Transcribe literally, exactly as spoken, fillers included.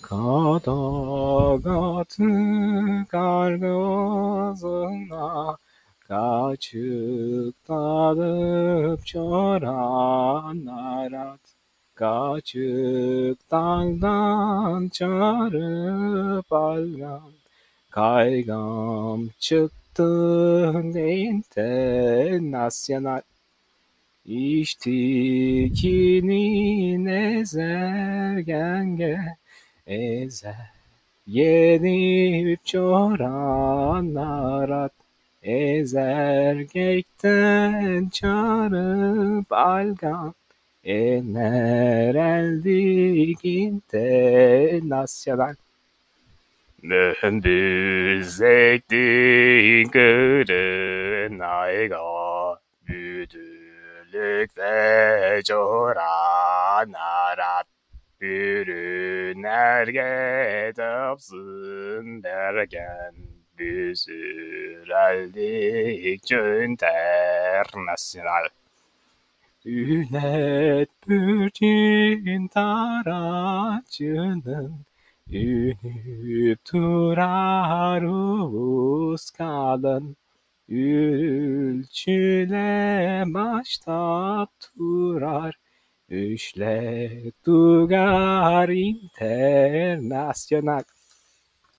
Kadagatı kargozuna kaçık dalıp çoran at. Kaçık daldan çarıp algan. Kaygam çıktı internasyonal. İştikinin ezergenge ezer yenip çoran arat ezergekten çarıp algan ener eldik internasyonal. Mühendüz ektik kırın ayga büdülükte çoran arat ürünerge tapsın derken büzüreldik internasyonal. Ünet bürcin taracının ünüp durar uskalın. Ülçüle başta durar, üçle dugar internasyonal.